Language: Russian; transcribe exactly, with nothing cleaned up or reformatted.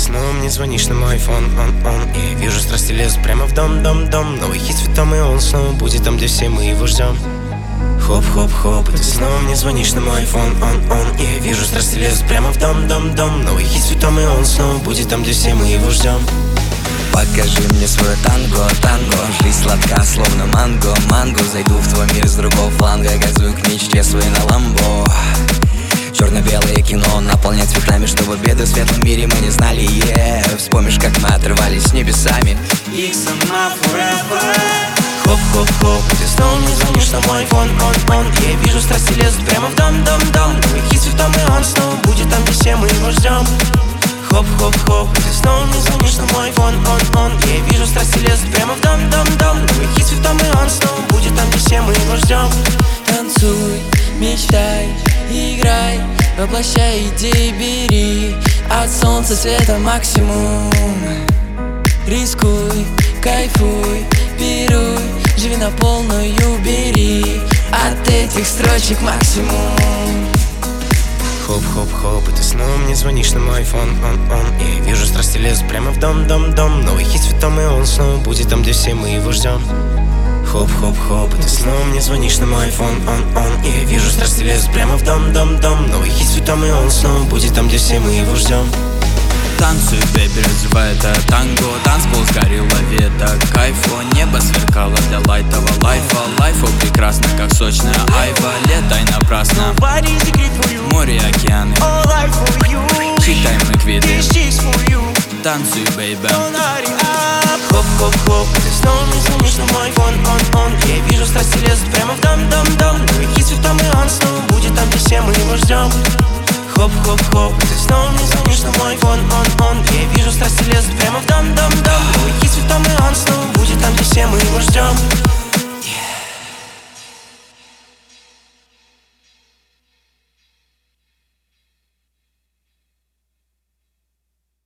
снова мне звонишь на мой айфон, он, он И я вижу, страсти лезут прямо в дом, дом, дом Новый хит цветом, и он снова будет там, где все мы его ждем. Хоп-хоп-хоп, и ты снова мне звонишь на мой айфон, он, он И я вижу, страсти лезут прямо в дом, дом, дом Новый хит цветом, и он снова будет там, где все мы его ждем. Покажи мне свое танго, танго Жизнь сладка, словно манго, манго Зайду в твой мир с другого фланга Газую к мечте своей на ламбо. Черно-белое кино наполнять цветами, чтобы беды в светлом мире мы не знали, yeah. Вспомнишь, как мы отрывались с небесами. Их сама forever. Хоп-хоп-хоп, и ты снова мне звонишь на мой айфон, он, он Я вижу, страсти лезут прямо в дом, дом, дом Новый хит цветом, и он снова будет там, где все мы его ждем. Хоп-хоп-хоп, и ты снова мне звонишь на мой айфон, он, он Я вижу, страсти лезут прямо в дом, дом, дом Новый хит цветом, и он снова будет там, где все мы его ждем. Танцуй, мечтай, играй, воплощай идеи, бери От солнца света максимум. Рискуй, кайфуй, пируй, живи на полную, бери от этих строчек максимум. Хоп-хоп-хоп, и ты снова мне звонишь на мой айфон, он, он И я вижу, страсти лезут прямо в дом, дом, дом Новый хит цветом, и он снова будет там, где все мы его ждем. Хоп-хоп-хоп, и ты снова мне звонишь на мой айфон, он, он И я вижу, страсти лезут прямо в дом, дом, дом Новый хит цветом, и он снова будет там, где все мы его ждем. Танцуй, бэйби, развивай это танго Танцпол сгорел, лови это кайфу Небо сверкало для лайтового лайфа Лайфу прекрасно, как сочная айва Летай напрасно, море, океаны Читаем мы квиты. Танцуй, бэйби. Хоп-хоп-хоп, и ты снова мне звонишь на мой айфон, он, он Я вижу, страсти лезут прямо в дом, дом, дом Новый хит цветом, и он снова будет там, где все мы его ждем. Хоп-хоп-хоп, и ты снова мне звонишь на мой айфон, он, он Я вижу, страсти лезут прямо в дом, дом